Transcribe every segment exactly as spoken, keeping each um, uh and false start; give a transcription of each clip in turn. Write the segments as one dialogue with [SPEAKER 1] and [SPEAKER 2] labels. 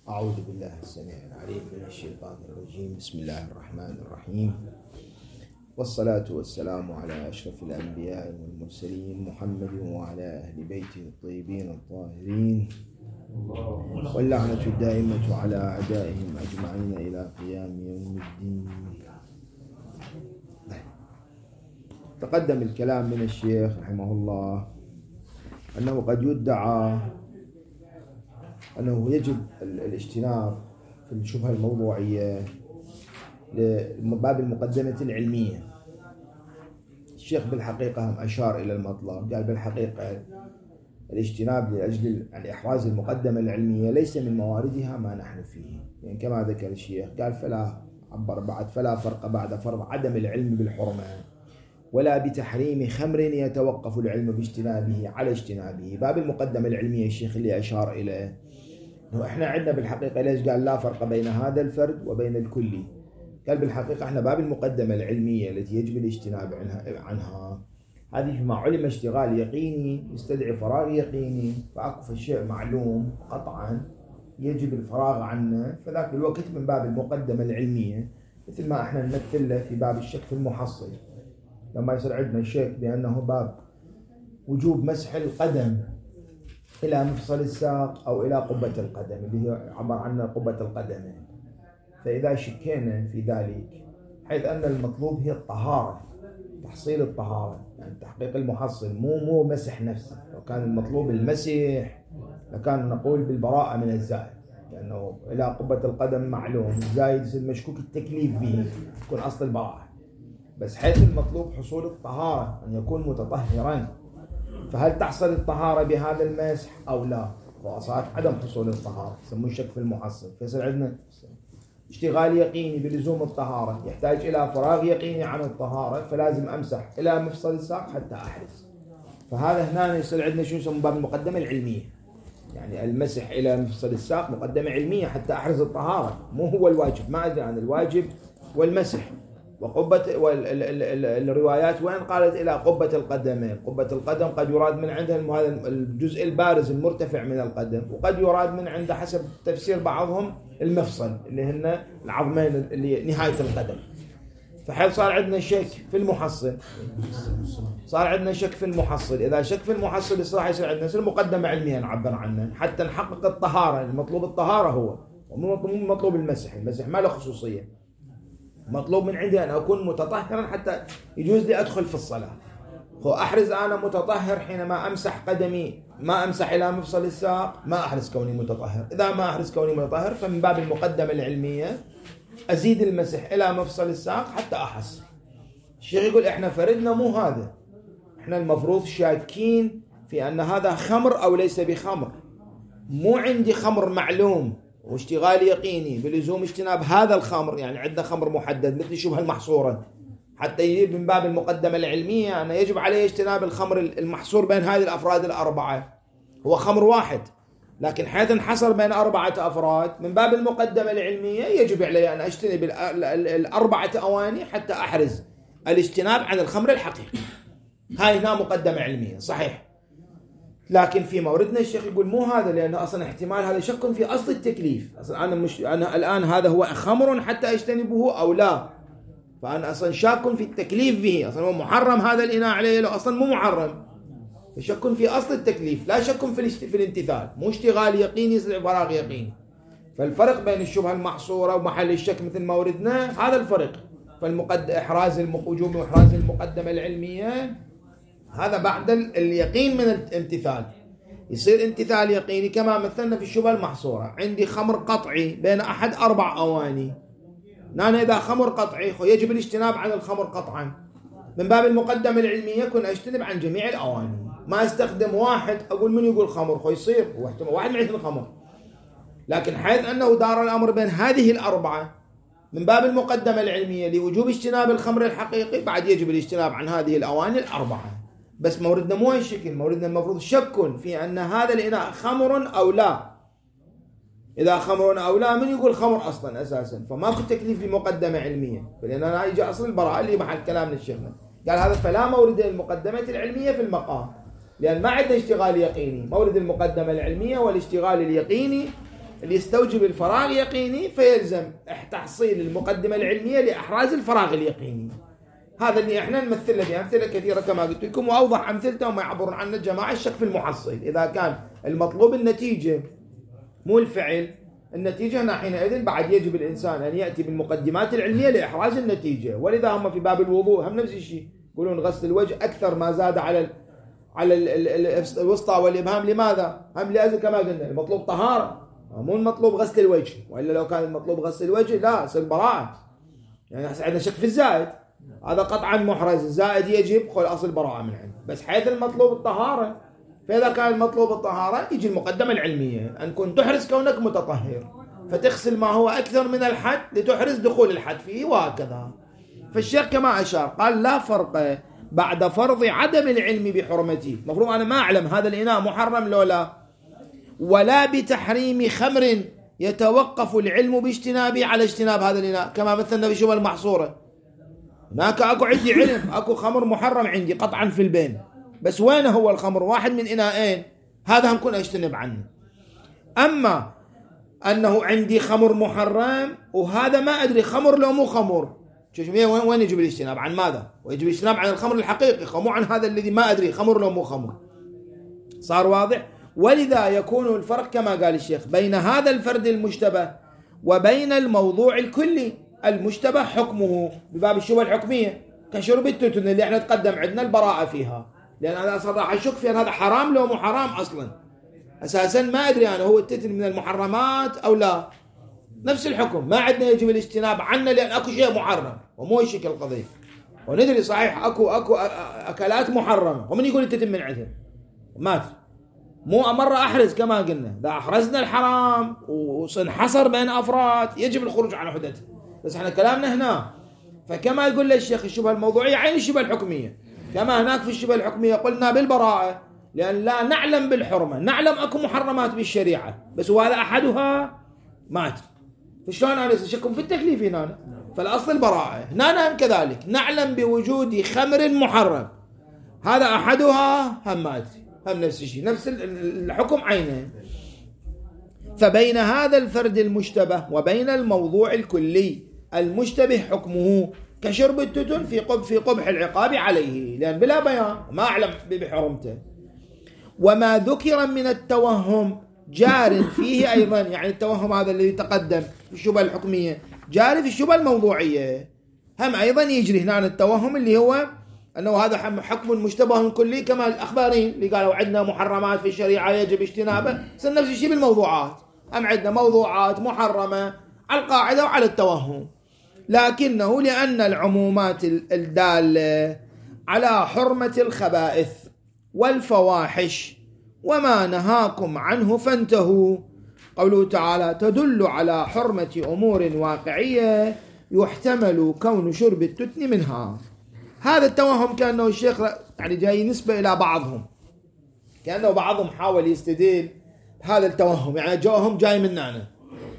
[SPEAKER 1] أعوذ بالله السميع العليم من الشيطان الرجيم. بسم الله الرحمن الرحيم، والصلاة والسلام على أشرف الأنبياء والمرسلين محمد وعلى أهل بيته الطيبين الطاهرين، واللعنة الدائمة على أعدائهم أجمعين إلى قيام يوم الدين. تقدم الكلام من الشيخ رحمه الله أنه قد يدعى أنه يجب الاجتناب في الشبهة الموضوعية لباب المقدمة العلمية. الشيخ بالحقيقة هم أشار إلى المطلب، قال بالحقيقة الاجتناب لأجل إحراز المقدمة العلمية ليس من مواردها ما نحن فيه، يعني كما ذكر الشيخ قال فلا عبر بعد فلا فرق بعد فرض عدم العلم بالحرمة ولا بتحريم خمر يتوقف العلم باجتنابه على اجتنابه. باب المقدمة العلمية الشيخ اللي أشار إليه احنا عندنا بالحقيقة ليش قال لا فرق بين هذا الفرد وبين الكلي؟ قال بالحقيقة احنا باب المقدمة العلمية التي يجب الاجتناب عنها, عنها هذه ما علم اشتغال يقيني يستدعي فراغ يقيني، فأكو شيء معلوم قطعا يجب الفراغ عنه، فذاك الوقت من باب المقدمة العلمية مثل ما احنا نمثل له في باب الشك في المحصل. لما يصير عندنا شك بأنه باب وجوب مسح القدم إلى مفصل الساق أو إلى قبة القدم اللي هي عبر عنها قبة القدمين، فإذا شكينا في ذلك حيث أن المطلوب هي الطهارة، تحصيل الطهارة، يعني تحقيق المحصل، مو مو مسح نفسه. لو كان المطلوب المسح لكان نقول بالبراءة من الزائد، لأنه إلى قبة القدم معلوم، الزائد يصير مشكوك التكليف به، تكون أصل البراءة. بس حيث المطلوب حصول الطهارة أن يكون متطهرا، فهل تحصل الطهارة بهذا المسح أو لا؟ وصارت عدم حصول الطهارة يسمون شك في المحصل، فيصير عندنا اشتغال يقيني بلزوم الطهارة يحتاج إلى فراغ يقيني عن الطهارة، فلازم أمسح إلى مفصل الساق حتى أحرز. فهذا هنا يصير عندنا شو يسمى باب المقدمة العلمية، يعني المسح إلى مفصل الساق مقدمة علمية حتى أحرز الطهارة، مو هو الواجب، ما أدري عن الواجب والمسح. وقبة والروايات وين قالت إلى قبة القدمين؟ قبة القدم قد يراد من عندها هذا الجزء البارز المرتفع من القدم، وقد يراد من عنده حسب تفسير بعضهم المفصل اللي هن العظمين اللي نهاية القدم. فحيث صار عندنا شك في المحصل، صار عندنا شك في المحصل، إذا شك في المحصل الصراحة يصير عندنا يصير مقدمة علمية نعبر عنه حتى نحقق الطهارة. المطلوب الطهارة هو، ومو مطلوب المسح، المسح ما له خصوصية، مطلوب من عندي أن أكون متطهرا حتى يجوز لي أدخل في الصلاة. فأحرز أنا متطهر حينما أمسح قدمي، ما أمسح إلى مفصل الساق ما أحرز كوني متطهر. إذا ما أحرز كوني متطهر فمن باب المقدمة العلمية أزيد المسح إلى مفصل الساق حتى أحصل. الشيخ يقول إحنا فردنا مو هذا، إحنا المفروض شاكين في أن هذا خمر أو ليس بخمر، مو عندي خمر معلوم واشتغال يقيني بلزوم اجتناب هذا الخمر، يعني عندنا خمر محدد مثل الشبهة المحصورة، حتى يجيب من باب المقدمة العلمية أن يجب عليه اجتناب الخمر المحصور بين هذه الأفراد الأربعة. هو خمر واحد لكن حيث انحصر بين أربعة أفراد، من باب المقدمة العلمية يجب علي أن أجتنب الأربعة أواني حتى أحرز الاجتناب عن الخمر الحقيقي. هاي هنا مقدمة علمية صحيح، لكن في موردنا الشيخ يقول مو هذا، لأنه أصلا احتمال هذا شك في أصل التكليف. أصلا أنا مش أنا الآن هذا هو خمر حتى أجتنبه أو لا، فأنا أصلا شاك في التكليف به، أصلا هو محرم هذا الإناء عليه لو أصلا مو محرم، فشك في أصل التكليف لا شك في في الامتثال، مو اشتغال يقيني يصير فراغ يقيني. فالفرق بين الشبهة المحصورة ومحل الشك مثل موردنا هذا الفرق. فالمقد إحراز وجوب إحراز المقدمة العلمية هذا بعد اليقين من الامتثال، يصير امتثال يقيني كما مثلنا في الشبهة المحصورة. عندي خمر قطعي بين أحد أربع أواني، نانا إذا خمر قطعي يجب الاجتناب عن الخمر قطعا، من باب المقدمة العلمية كن أجتنب عن جميع الأواني، ما استخدم واحد أقول من يقول خمر خو يصير هو احتمال واحد من عندنا خمر، لكن حيث أنه دار الأمر بين هذه الأربعة من باب المقدمة العلمية لوجوب اجتناب الخمر الحقيقي بعد يجب الاجتناب عن هذه الأواني الأربعة. بس موردنا مو هالشكل، موردنا المفروض شك في أن هذا الإناء خمر أو لا. إذا خمر أو لا من يقول خمر أصلا أساسا، فماكو تكليف في مقدمة علمية، فلأن أنا يجي أصل البراءة اللي محل كلامنا الشيخنا قال هذا فلا مورد المقدمة العلمية في المقام، لأن ما عندنا اشتغال يقيني. مورد المقدمة العلمية والاشتغال اليقيني اللي يستوجب الفراغ يقيني فيلزم تحصيل المقدمة العلمية لإحراز الفراغ اليقيني. هذا اللي احنا نمثله بأمثلة كثيرة كما قلت لكم، وأوضح أمثلته وما يعبرون عنه الجماعة الشك في المحصل. إذا كان المطلوب النتيجة مو الفعل، النتيجة هنا حينئذ بعد يجب الإنسان أن يأتي بالمقدمات العلمية لإحراز النتيجة. ولذا هم في باب الوضوء هم نفس الشيء، يقولون غسل الوجه أكثر ما زاد على على الوسطى والإبهام. لماذا؟ هم لأجل كما قلنا المطلوب طهارة، مو المطلوب غسل الوجه. وإلا لو كان المطلوب غسل الوجه لا يصير براءة. يعني عندنا شك في الزائد، هذا قطعا محرز، الزائد يجب قول أصل براءة من عنده. بس حيث المطلوب الطهارة، فإذا كان المطلوب الطهارة يجي المقدمة العلمية أن كنت تحرز كونك متطهر، فتغسل ما هو أكثر من الحد لتحرز دخول الحد فيه، وهكذا. فالشيخ كما أشار قال لا فرق بعد فرض عدم العلم بحرمته. المفروض أنا ما أعلم هذا الإناء محرم لو لا، ولا بتحريم خمر يتوقف العلم باجتنابه على اجتناب هذا الإناء، كما مثلنا في شبه المحصورة. هناك أكو عندي علم أكو خمر محرم عندي قطعا في البين، بس وين هو الخمر؟ واحد من إناءين، هذا هم كن أجتنب عنه. أما أنه عندي خمر محرم وهذا ما أدري خمر لو مو خمر، وين يجب الاجتناب؟ عن ماذا؟ ويجب الاجتناب عن الخمر الحقيقي، مو عن هذا الذي ما أدري خمر لو مو خمر. صار واضح؟ ولذا يكون الفرق كما قال الشيخ بين هذا الفرد المشتبه وبين الموضوع الكلي. المشتبه حكمه بباب الشبهة الحكمية كشرب التتن اللي احنا تقدم عندنا البراءة فيها، لأن أنا صراحة أشك في أن هذا حرام لو مو حرام أصلا. أساسا ما أدري أنا هو التتن من المحرمات أو لا، نفس الحكم ما عندنا يجب الاجتناب عنه لأن أكو شيء محرم ومو يشكل القضية. وندري صحيح أكو أكو أكلات محرمة، ومن يقول التتن من عندهم مات مو مرة أحرز كما قلنا، إذا أحرزنا الحرام وانحصر بين أفراد يجب الخروج عن حدته. بس احنا كلامنا هنا، فكما يقول الشيخ الشبهة الموضوعية عين الشبهة الحكمية، كما هناك في الشبهة الحكمية قلنا بالبراءة لأن لا نعلم بالحرمة، نعلم أكو محرمات بالشريعة بس وهذا أحدها مات. فشلون أنا أشكم في التكليف هنا؟ فالأصل البراءة. هنا هم كذلك نعلم بوجود خمر محرم، هذا أحدها هم مات، هم نفس الشيء، نفس الحكم عينه. فبين هذا الفرد المشتبه وبين الموضوع الكلي، المشتبه حكمه كشرب التتن في قب في قبح العقاب عليه، لأن بلا بيان ما أعلم بحرمته. وما ذكر من التوهم جار فيه أيضا، يعني التوهم هذا الذي تقدم في الشبهة الحكمية جاري في الشبهة الموضوعية، هم أيضا يجري هنا التوهم اللي هو أنه هذا حكم مشتبه كلي، كما الأخبارين اللي قالوا عندنا محرمات في الشريعة يجب اجتنابه، صار نفس الشيء بالموضوعات، هم عندنا موضوعات محرمة على القاعدة وعلى التوهم. لكنه لأن العمومات الدالة على حرمة الخبائث والفواحش وما نهاكم عنه فانتهوا، قوله تعالى تدل على حرمة أمور واقعية يحتمل كون شرب التتن منها. هذا التوهم كأنه الشيخ يعني جاي نسبة إلى بعضهم، كأنه بعضهم حاول يستدل هذا التوهم، يعني جوهم جاي مننا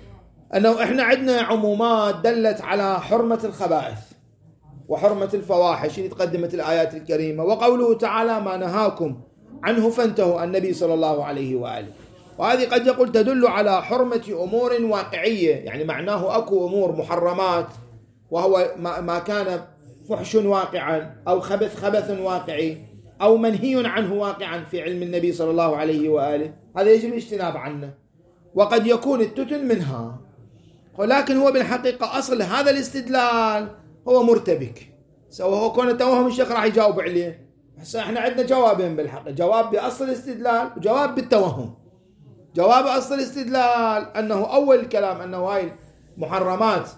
[SPEAKER 1] أنه إحنا عندنا عمومات دلت على حرمة الخبائث وحرمة الفواحش اللي تقدمت الآيات الكريمة، وقوله تعالى ما نهاكم عنه فانتهوا النبي صلى الله عليه وآله. وهذه قد يقول تدل على حرمة أمور واقعية، يعني معناه أكو أمور محرمات وهو ما كان فحش واقعا أو خبث خبث واقعي أو منهي عنه واقعا في علم النبي صلى الله عليه وآله، هذا يجب الاجتناب عنه. وقد يكون التتن منها، ولكن هو بالحقيقة أصل هذا الاستدلال هو مرتبك، سواء هو كون التوهم الشيخ راح يجاوب عليه. هسه احنا عندنا جوابين بالحق، جواب بأصل الاستدلال وجواب بالتوهم. جواب أصل الاستدلال أنه أول الكلام أنه هاي محرمات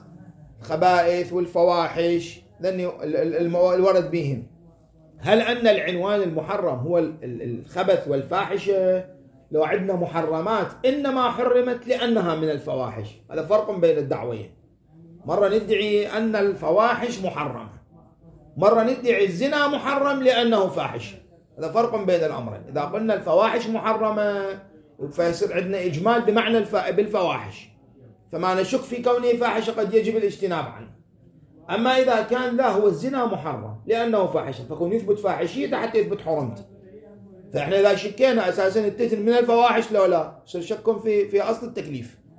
[SPEAKER 1] خبائث والفواحش ذني الورد بهم، هل أن العنوان المحرم هو الخبث والفاحشة؟ لو عندنا محرمات إنما حرمت لأنها من الفواحش، هذا فرق بين الدعوين. مرة ندعي أن الفواحش محرمة، مرة ندعي الزنا محرم لأنه فاحش، هذا فرق بين الأمرين. إذا قلنا الفواحش محرمة فيصير عندنا إجمال بمعنى الف... بالفواحش، فما نشك في كونه فاحش قد يجب الاجتناب عنه. أما إذا كان لا هو الزنا محرم لأنه فاحش، فكون يثبت فاحشيته حتى يثبت حرمته. فإحنا إذا شكينا أساسا التتن من الفواحش لو لا، صار شكم في في أصل التكليف،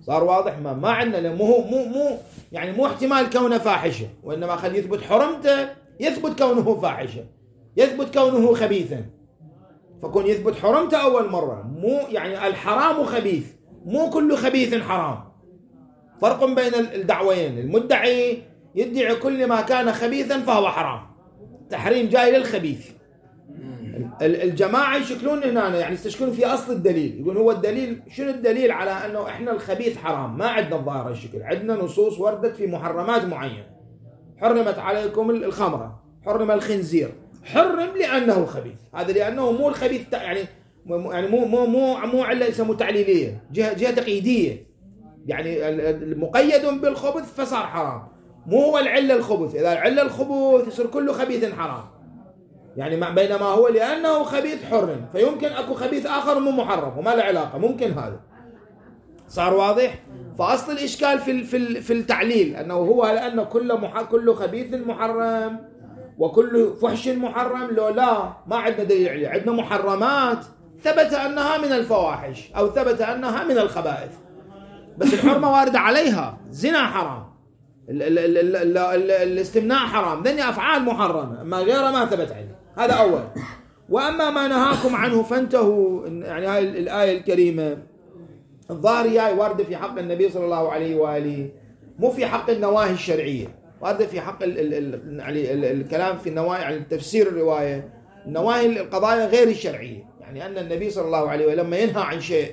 [SPEAKER 1] صار واضح؟ ما ما عندنا مو مو مو يعني مو احتمال كونه فاحشة، وإنما خلي يثبت حرمته، يثبت كونه فاحشة، يثبت كونه خبيثا. فكون يثبت حرمته أول مرة، مو يعني الحرام خبيث، مو كل خبيث حرام. فرق بين الدعوين. المدعي يدعي كل ما كان خبيثا فهو حرام، تحريم جاي للخبيث. الجماعة يشكلون هنا يعني يستشكلون في أصل الدليل، يقول هو الدليل، شنو الدليل على أنه إحنا الخبيث حرام؟ ما عندنا الظاهر الشكل، عندنا نصوص وردت في محرمات معينة. حرمت عليكم الخمرة، حرم الخنزير، حرم لأنه خبيث. هذا لأنه مو الخبيث يعني يعني مو مو مو مو علة يسموه تعليلية، جهة جهة تقييدية، يعني المقيد بالخبث فصار حرام. مو هو العلة الخبث، إذا العلة الخبث يصير كله خبيث حرام. يعني بينما هو لأنه خبيث حرم، فيمكن أكو خبيث آخر مو محرم وما له علاقة، ممكن هذا. صار واضح؟ فأصل الإشكال في في في التعليل أنه هو لأن كل مح كل خبيث محرم وكل فحش محرم. لو لا، ما عندنا دليل عليه، عندنا محرمات ثبت أنها من الفواحش أو ثبت أنها من الخبائث، بس الحرمة واردة عليها. زنا حرام، ال ال ال ال ال ال الاستمناء حرام، ذني أفعال محرمة، أما غيره ما ثبت عليه. هذا أول. وأما ما نهاكم عنه فانتهوا، يعني هاي الآية الكريمة الظاهر هي واردة في حق النبي صلى الله عليه وآله، مو في حق النواهي الشرعية، واردة في حق ال ال ال يعني ال الكلام في النواهي، يعني تفسير الرواية، النواهي القضايا غير الشرعية. يعني أن النبي صلى الله عليه وآله لما ينهى عن شيء،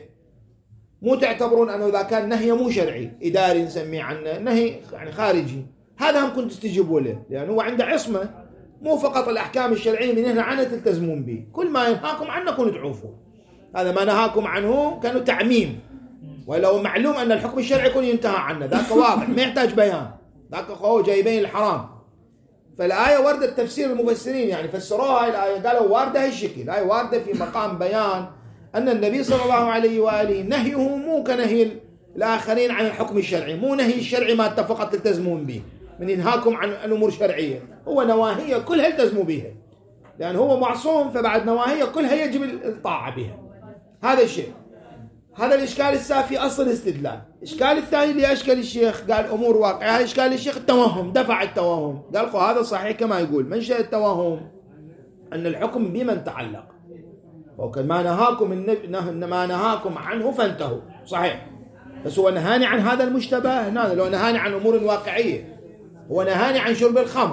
[SPEAKER 1] مو تعتبرون أنه إذا كان نهي مو شرعي إداري نسميه عنه نهي يعني خارجي، هذا هم كنت تستجيبوا له، لأنه هو عنده عصمة، مو فقط الأحكام الشرعية من هنا عنه تلتزمون به، كل ما ينهاكم عنه كنوا تعوفوا. هذا ما نهاكم عنه كانوا تعميم، ولو معلوم أن الحكم الشرعي يكون ينتهى عنه، ذاك واضح ما يحتاج بيان، ذاك هو جاي يبين الحرام. فالآية وردت تفسير المفسرين يعني فسروها الآية قالوا واردة هالشكل، الآية واردة في مقام بيان أن النبي صلى الله عليه وآله نهيه مو كنهي الآخرين عن الحكم الشرعي، مو نهي الشرعي ما اتفقت تلتزمون به من ينهاكم عن الأمور شرعية، هو نواهية كلها التزموا بها، لأن هو معصوم، فبعد نواهية كلها يجب الطاعة بها. هذا الشيء، هذا الإشكال السافي أصل الاستدلال. الإشكال الثاني اللي أشكل الشيخ قال أمور واقعة، هذا إشكال الشيخ التوهم، دفع التوهم، قال هذا صحيح كما يقول منشأ التوهم أن الحكم بمن تعلق، وكان ما نهاكم النبي ما نهاكم عنه فانتهوا، صحيح، بس هو نهاني عن هذا المشتبه. هذا لو نهاني عن أمور واقعية، هو نهاني عن شرب الخمر،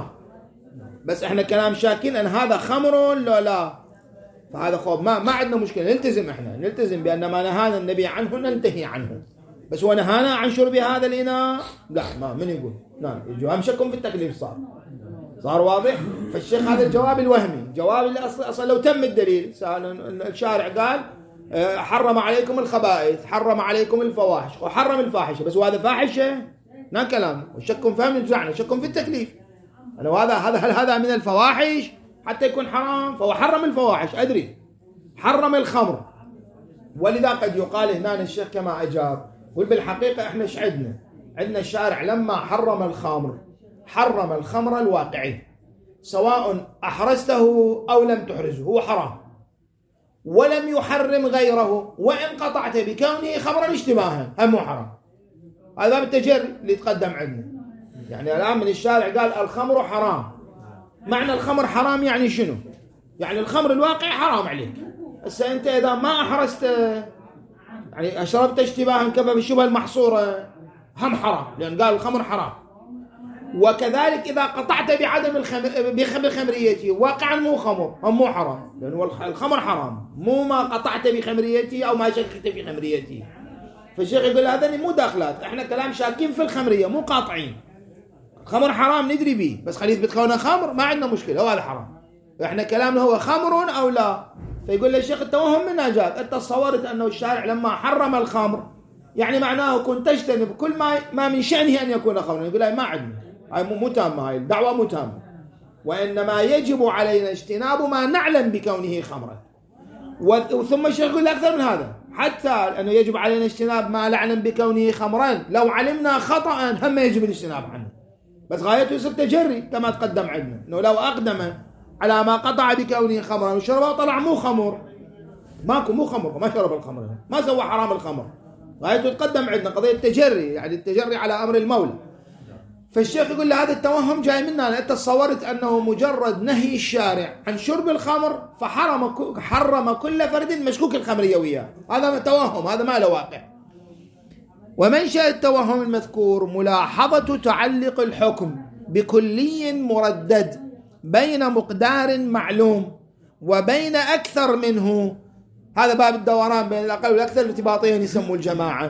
[SPEAKER 1] بس احنا كلام شاكين أن هذا خمر لا لا، فهذا خوف ما ما عندنا مشكلة، نلتزم احنا نلتزم بأن ما نهانا النبي عنه ننتهي عنه، بس هو نهانا عن شرب هذا الإناء لا، ما من يقول نعم يجوا أمشكم في التكليف. صار صار واضح. فالشيخ هذا الجواب الوهمي، جواب اللي أصلا أصلا لو تم الدليل، الشارع قال حرم عليكم الخبائث، حرم عليكم الفواحش، وحرم الفاحشة، بس وهذا فاحشة نا كلام، وشكم فهم نرجعنا شكم في التكليف، أنا وهذا هذا هل هذا من الفواحش حتى يكون حرام؟ فهو حرم الفواحش أدري، حرم الخمر. ولذا قد يقال هنا الشيخ كما أجاب، وبالحقيقة إحنا إيش عندنا؟ عندنا الشارع لما حرم الخمر حرم الخمر الواقعي، سواء أحرزته أو لم تحرزه هو حرام، ولم يحرم غيره، وإن قطعت بكونه خمرا اشتباها هم هو حرام. هذا باب التجري اللي يتقدم عندنا. يعني الآن من الشارع قال الخمر حرام، معنى الخمر حرام يعني شنو؟ يعني الخمر الواقعي حرام عليك، بس أنت إذا ما أحرزت يعني أشربت اشتباها كفى بالشبهة المحصورة هم حرام، لأن قال الخمر حرام. وكذلك إذا قطعت بعدم الخمر بخمريته واقعا مو خمر هم مو حرام، لأن الخمر حرام، مو ما قطعت بخمريته أو ما شككت في خمريته. فالشيخ يقول هذا مو داخلات، احنا كلام شاكين في الخمرية مو قاطعين. الخمر حرام ندري به، بس خليه يثبت كونه خمر ما عندنا مشكلة، هو هذا حرام، احنا كلامنا هو خمر أو لا. فيقول له الشيخ التوهم منها جاء، انت تصورت أنه الشارع لما حرم الخمر يعني معناه كنت تجتنب كل ما ما من شأنه أن يكون خمرا. يقول لا ما عندنا، هاي مو تامة، هاي الدعوة مو تامة، وإنما يجب علينا اجتناب ما نعلم بكونه خمرا. وثم الشيخ يقول أكثر من هذا، حتى أنه يجب علينا اجتناب ما نعلم بكونه خمرا، لو علمنا خطأ هم يجب الاجتناب عنه، بس غايته يصير تجري كما تقدم عندنا، أنه لو أقدم على ما قطع بكونه خمرا وشربه طلع مو خمر، ماكو مو خمر، ما شرب الخمر، ما سوى حرام الخمر، غايته تقدم عندنا قضية التجري، يعني التجري على أمر المولى. فالشيخ يقول له هذا التوهم جاي مننا، أنت تصورت أنه مجرد نهي الشارع عن شرب الخمر فحرم حرم كل فرد مشكوك الخمرية وياه، هذا توهم، هذا ما له واقع. ومنشأ التوهم المذكور ملاحظة تعلق الحكم بكلي مردد بين مقدار معلوم وبين أكثر منه، هذا باب الدوران بين الأقل والأكثر ارتباطيا يسموا الجماعة.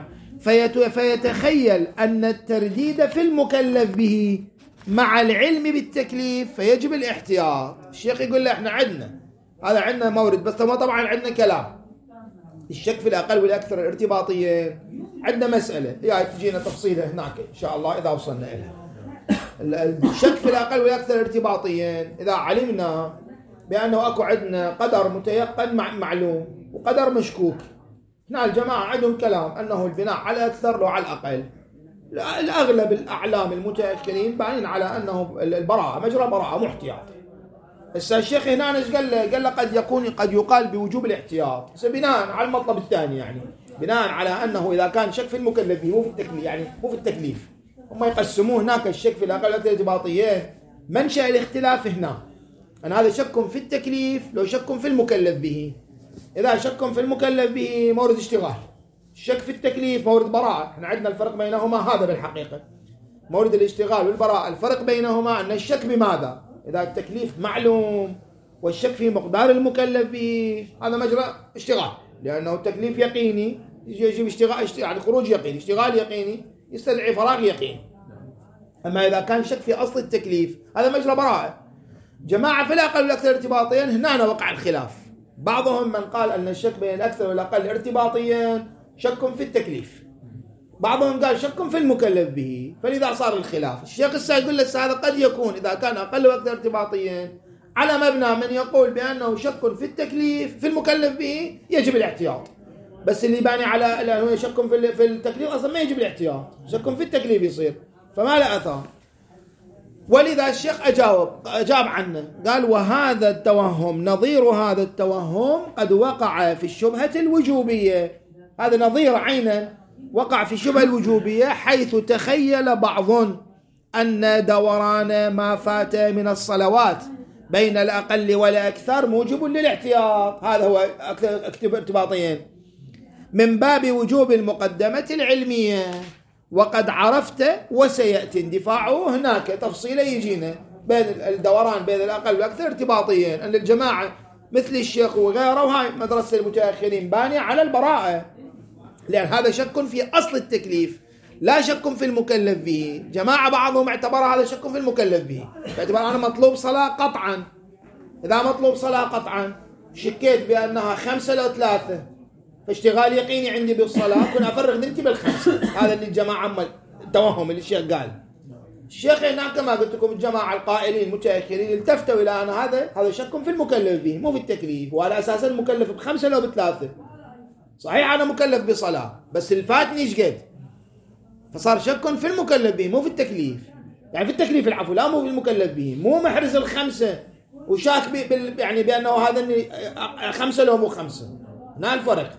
[SPEAKER 1] فيتخيل أن الترديد في المكلف به مع العلم بالتكليف فيجب الاحتياط. الشيخ يقول له احنا عندنا هذا عندنا مورد، بس طبعا عندنا كلام الشك في الأقل والأكثر ارتباطيا، عندنا مسألة يعني تجينا تفصيلها هناك إن شاء الله إذا وصلنا إليها. الشك في الأقل والأكثر ارتباطيا إذا علمنا بأنه أكو عندنا قدر متيقن مع معلوم وقدر مشكوك، هنا الجماعة عندهم كلام أنه البناء على أكثر لو على الأقل. الأغلب الأعلام المتأكدين باين على أنه البراءة مجرى براءة محتياط. بس الشيخ هنا قال له قال له قد يكون قد يقال بوجوب الاحتياط بناء على المطلب الثاني، يعني بناء على أنه إذا كان شك في المكلف مو في التكليف، يعني مو في التكليف هم يقسموه هناك الشك في الأقل والأكثر ارتباطيين. منشأ الاختلاف هنا أن هذا شك في التكليف لو شك في المكلف به. إذا شك في المكلف به مورد اشتغال، الشك في التكليف مورد براءة. احنا عندنا الفرق بينهما هذا بالحقيقة، مورد الاشتغال والبراءة الفرق بينهما أن الشك بماذا؟ إذا التكليف معلوم والشك في مقدار المكلف به هذا مجرى اشتغال، لأنه التكليف يقيني يجب اشتغال، يعني خروج يقيني، اشتغال يقيني يستدعي فراغ يقيني. أما إذا كان شك في أصل التكليف هذا مجرى براءة. جماعة في الأقل والأكثر ارتباطيا هنا وقع الخلاف، بعضهم من قال أن الشك بين الأكثر والأقل ارتباطيا شك في التكليف، بعضهم قال شك في المكلف به، فلذا صار الخلاف. الشيخ السا يقول لك هذا قد يكون إذا كان أقل وأكثر ارتباطيا على مبنى من يقول بأنه شك في التكليف في المكلف به يجب الاحتياط، بس اللي باني على لأنه شك في في التكليف أصلا ما يجب الاحتياط، شك في التكليف يصير فما له أثار. ولذا الشيخ أجاوب أجاب عنه قال وهذا التوهم نظير هذا التوهم قد وقع في الشبهة الوجوبية، هذا نظير عينا وقع في الشبهة الوجوبية حيث تخيل بعض أن دوران ما فات من الصلوات بين الأقل والأكثر موجب للاحتياط، هذا هو ارتباطيين من باب وجوب المقدمة العلمية. وقد عرفت وسيأتي اندفاعه هناك تفصيلا يجينا بين الدوران بين الأقل والأكثر ارتباطيين، أن الجماعة مثل الشيخ وغيره وهاي مدرسة المتأخرين بانية على البراءة، لأن هذا شك في أصل التكليف لا شك في المكلف به. جماعة بعضهم اعتبر هذا شك في المكلف به، باعتبار أنا مطلوب صلاة قطعا، إذا مطلوب صلاة قطعا شكيت بأنها خمسة لو ثلاثة فاشتغال يقيني عندي بالصلاة كنا أفرغ ذمتي بالخمسة. هذا اللي الجماعة عمل التوهم اللي الشيخ قال. الشيخ هناك كما قلت لكم الجماعة القائلين المتأخرين التفتوا إلى أن هذا هذا شك في المكلف به مو في التكليف، وعلى أساس المكلف بخمسة لو بثلاثة. صحيح أنا مكلف بصلاة بس الفاتني إيش قد، فصار شك في المكلف به مو في التكليف، يعني في التكليف العفو لا مو في المكلف به، مو محرز الخمسة وشاك بي يعني بأنه هذا خمسة لو مو خمسة، هنا الفرق.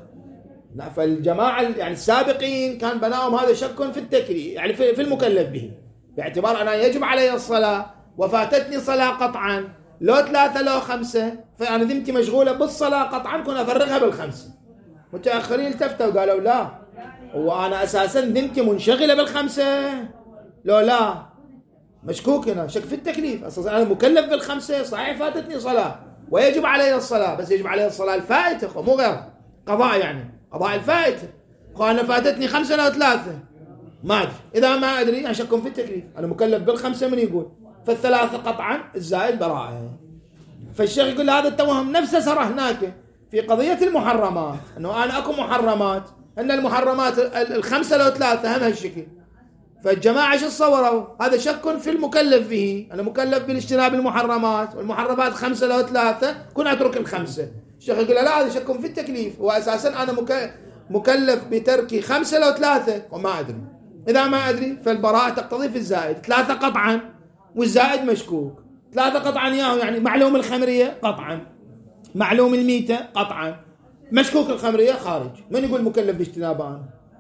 [SPEAKER 1] فالجماعة يعني السابقين كان بناهم هذا شك في التكليف يعني في, في المكلف به، باعتبار أنا يجب علي الصلاة وفاتتني صلاة قطعا لو ثلاثة لو خمسة فأنا ذمتي مشغولة بالصلاة قطعا كنا أفرغها بالخمسة. متأخرين التفتوا وقالوا لا، وأنا أساسا ذمتي منشغلة بالخمسة لو لا مشكوك هنا شك في التكليف، أساسا أنا مكلف بالخمسة صحيح فاتتني صلاة ويجب علي الصلاة، بس يجب علي الصلاة الفائتة مو غير قضاء، يعني قضاء الفائتة. أنا فاتتني خمسة لو ثلاثة ما أدري، إذا ما أدري أنا شك في التكليف، أنا مكلف بالخمسة من يقول فالثلاثة قطعا الزائد براءة. فالشيخ يقول هذا التوهم نفسه صار هناك في قضية المحرمات، أنه أنا أكو محرمات أن المحرمات الخمسة لو ثلاثة هم هالشكل. فالجماعة شو صوروا هذا شك في المكلف به، أنا مكلف بالاجتناب المحرمات والمحرمات خمسة لو ثلاثة كن أترك الخمسة. الشيخ يقول لا هذا شك في التكليف، وأساسا أنا مكلف بترك خمسة لو ثلاثة وما أدري، إذا ما أدري فالبراءة تقتضي في الزائد ثلاثة قطعا والزائد مشكوك. ثلاثة قطعا ياهو يعني معلوم الخمرية قطعا، معلوم الميتة قطعا، مشكوك الخمرية خارج. من يقول مكلف باجتنابان؟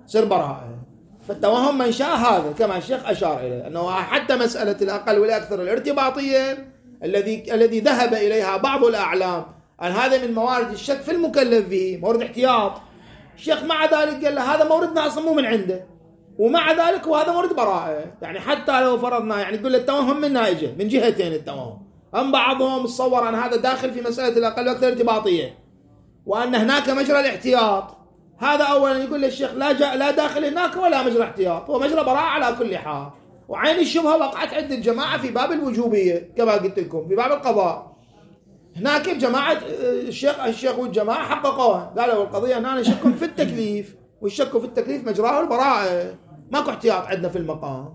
[SPEAKER 1] تصير براءة. فالتوهم من شاء هذا كما الشيخ أشار إليه أنه حتى مسألة الأقل والأكثر الارتباطية الذي الذي ذهب إليها بعض الأعلام أن هذا من موارد الشك في المكلف به، مورد احتياط. الشيخ مع ذلك قال له هذا موردنا أصلا مو من عنده، ومع ذلك وهذا مورد براءة. يعني حتى لو فرضنا يعني تقول التوهم منها إجا من جهتين التوهم، أم بعضهم تصور أن هذا داخل في مسألة الأقل والأكثر ارتباطية وأن هناك مجرى الاحتياط. هذا أولا يقول للشيخ لا جاء لا داخل هناك ولا مجرى احتياط، هو مجرى براءة على كل حال. وعين الشبهة وقعت عند الجماعة في باب الوجوبية كما قلت لكم في باب القضاء. هناك الجماعة الشيخ الشيخ والجماعة حققوها، قالوا القضية هنا شك في التكليف، والشك في التكليف مجراه البراءة، ماكو احتياط عندنا في المقام.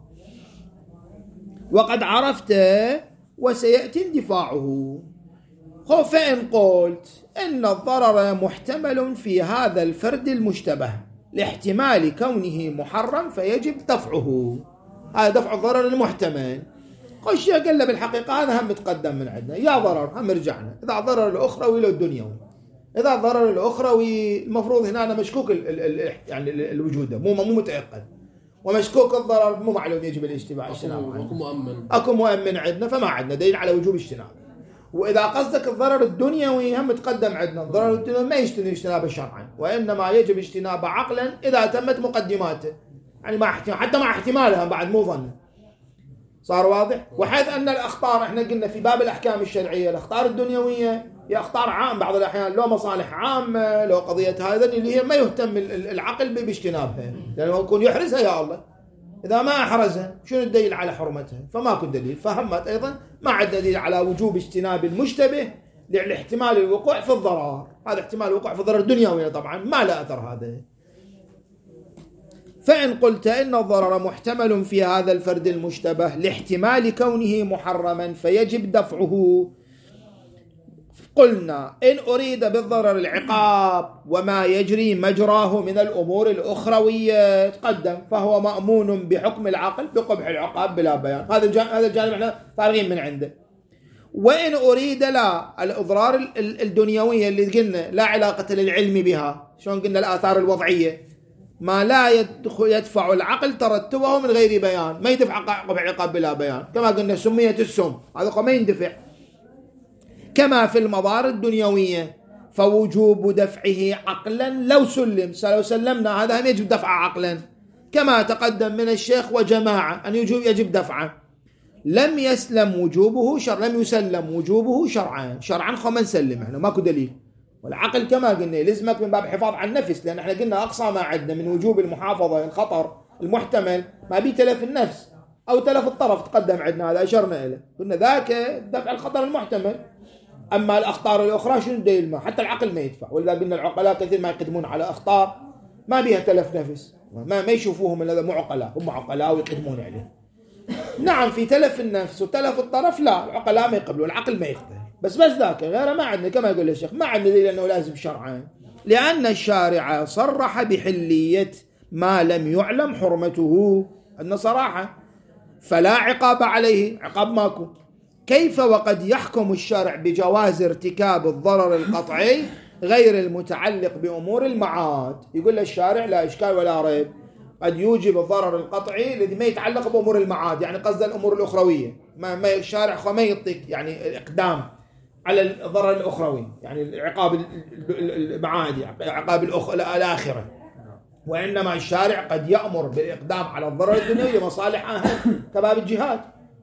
[SPEAKER 1] وقد عرفت وسيأتي اندفاعه. خو فإن قلت إن الضرر محتمل في هذا الفرد المشتبه لاحتمال كونه محرم فيجب دفعه. هذا دفع الضرر المحتمل. خش قال له بالحقيقة هذا هم متقدم من عندنا، يا ضرر هم رجعنا. إذا ضرر الأخروي لو الدنيوي، إذا ضرر الأخروي المفروض هنا أنا مشكوك ال ال يعني الوجود مو مو متيقن، ومشكوك الضرر مو معلوم يجب الاشتباه اجتنابه.
[SPEAKER 2] أكو مؤمن
[SPEAKER 1] أكو مؤمن عندنا فما عندنا دليل على وجوب اجتنابه. وإذا قصدك الضرر الدنيوي هم متقدم عندنا، الضرر الدنيوي ما يجتنب اجتنابه شرعا، وإنما يجب اجتنابه عقلا إذا تمت مقدماته، يعني مع حتى مع احتمالها بعد مو ظن. صار واضح؟ وحيث أن الأخطار احنا قلنا في باب الأحكام الشرعية الأخطار الدنيوية هي أخطار عام بعض الأحيان، لو مصالح عامة لو قضية هذا اللي هي ما يهتم العقل باجتنابها، لأنه يكون يحرزها يا الله. إذا ما أحرزها شنو الدليل على حرمتها؟ فماكو دليل. فهمت أيضا ما عندنا دليل على وجوب اجتناب المشتبه لاحتمال الوقوع في الضرر. هذا احتمال الوقوع في الضرر الدنيوي طبعا ما له أثر هذا. فإن قلت إن الضرر محتمل في هذا الفرد المشتبه لاحتمال كونه محرما فيجب دفعه، قلنا إن أريد بالضرر العقاب وما يجري مجراه من الأمور الأخروية تقدم، فهو مأمون بحكم العقل بقبح العقاب بلا بيان. هذا الجانب هذا الجانب احنا فارغين من عنده. وإن أريد لا الأضرار الدنيوية اللي قلنا لا علاقة للعلم بها، شلون قلنا الآثار الوضعية ما لا يدفع العقل ترتبه من غير بيان، ما يدفع قبح العقاب بلا بيان، كما قلنا سمية السم هذا ما يندفع. كما في المضار الدنيوية فوجوب دفعه عقلا لو سلم، لو سلمنا هذا هم يجب دفعه عقلا، كما تقدم من الشيخ وجماعة أن يجب دفعه. لم يسلم وجوبه شرع لم يسلم وجوبه شرعا، شرعا خو ما نسلم احنا ماكو دليل. والعقل كما قلنا يلزمك من باب حفاظ على النفس، لأن احنا قلنا أقصى ما عندنا من وجوب المحافظة الخطر المحتمل ما بي تلف النفس أو تلف الطرف تقدم عندنا، هذا أشرنا إليه قلنا ذاك دفع الخطر المحتمل. أما الأخطار الأخرى شنو الدليل؟ ما حتى العقل ما يدفع، ولذا قلنا العقلاء كثير ما يقدمون على أخطار ما بيها تلف نفس، ما ما يشوفوهم إلا مو عقلاء، هم عقلاء ويقدمون عليه. نعم في تلف النفس وتلف الطرف لا العقلاء ما يقبلون، العقل ما يقبل، بس بس ذاك غيره ما عندنا. كما يقول الشيخ ما عندنا دليل أنه لازم شرعا، لأن الشارع صرح بحلية ما لم يعلم حرمته، أن صراحة فلا عقاب عليه، عقاب ماكو. كيف وقد يحكم الشرع بجواز ارتكاب الضرر القطعي غير المتعلق بأمور المعاد؟ يقول الشارع لا إشكال ولا ريب قد يوجب الضرر القطعي الذي ما يتعلق بأمور المعاد، يعني قصد الأمور الأخروية. ما ما الشارع ما يعطيك يعني الإقدام على الضرر الأخروي، يعني عقاب المعادي عقاب الآخرة، وإنما الشارع قد يأمر بالإقدام على الضرر الدنيوي لمصالح أهم كباب الجهاد.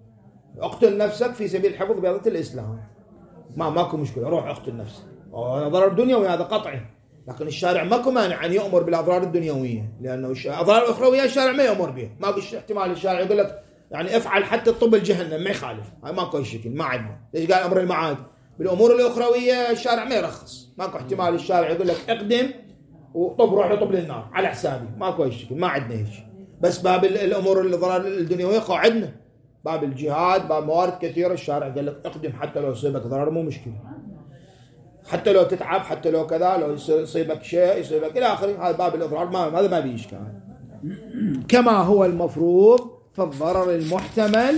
[SPEAKER 1] اقتل نفسك في سبيل حفظ بيضة الإسلام، ما ماكو مشكلة، روح اقتل نفسك، ضرر دنيوي هذا قطعي. لكن الشارع ماكو مانع أن يأمر بالأضرار الدنيوية، لأنه الأضرار الأخروية الشارع ما يأمر بها، ماكو احتمال الشارع يقول لك يعني افعل حتى الطب الجهنم ما يخالف، ماكو شكل ما عندنا. ليش قال أمر المعاد؟ بالأمور الأخروية الشارع ما يرخص، ماكو احتمال الشارع يقول لك اقدم وطب روح لطب للنار على حسابي، ماكو شكل ما عندنا هيك. بس باب الأمور الضرر الدنيوية قاعدنا، باب الجهاد باب موارد كثيرة الشارع قال لك اقدم حتى لو يصيبك ضرر مو مشكلة، حتى لو تتعب حتى لو كذا لو يصيبك شيء يصيبك إلى آخره، هذا باب الإضرار ما هذا ما بيه إشكال. كما هو المفروض في الضرر المحتمل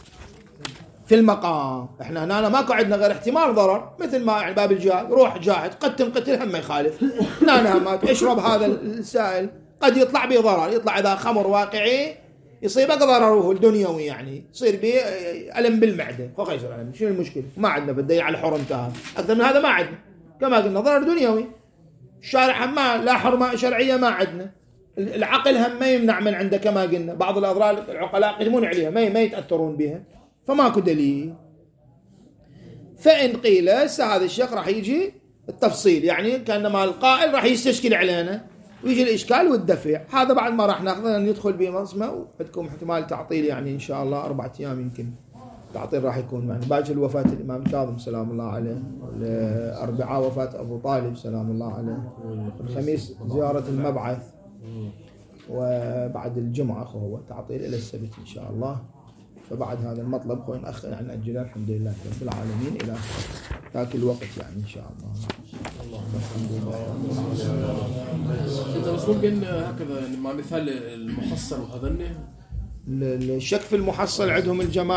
[SPEAKER 1] في المقام. احنا هنا ماكو عندنا غير احتمال ضرر، مثل ما يعني باب الجهاد روح جاهد قتل قتل هم ما يخالف، هنا ما اشرب هذا السائل قد يطلع به ضرر، يطلع إذا خمر واقعي يصيبك ضرره الدنيوي، يعني يصير به ألم بالمعدة، خو يصير ألم، شنو المشكلة؟ ما عندنا بدي على حرمتها، أكثر من هذا ما عندنا، كما قلنا ضرر دنيوي. الشارع ما لا حرمة شرعية ما عندنا، العقل هم ما يمنع من عنده، كما قلنا بعض الأضرار العقلاء يقدمون عليها ما ما يتأثرون بها، فماكو دليل. فإن قيل هذا الشيخ راح يجي التفصيل، يعني كأنما القائل راح يستشكل علينا ويجي الإشكال والدفع. هذا بعد ما راح ناخذه ندخل بمصمة، وعندكم احتمال تعطيل يعني إن شاء الله أربعة أيام يمكن تعطيل راح يكون معنا. باكر وفاة الإمام كاظم سلام الله عليه، الأربعاء وفاة أبو طالب سلام الله عليه، الخميس زيارة المبعث، وبعد الجمعة هو تعطيل إلى السبت إن شاء الله. فبعد هذا المطلب خوين أخ عن أجله الحمد لله رب العالمين إلى ذاك الوقت يعني إن شاء الله. الحمد لله.
[SPEAKER 2] أنت بس ممكن هكذا مع مثال المحصل وهذا
[SPEAKER 1] الشك في المحصل عندهم الجماعة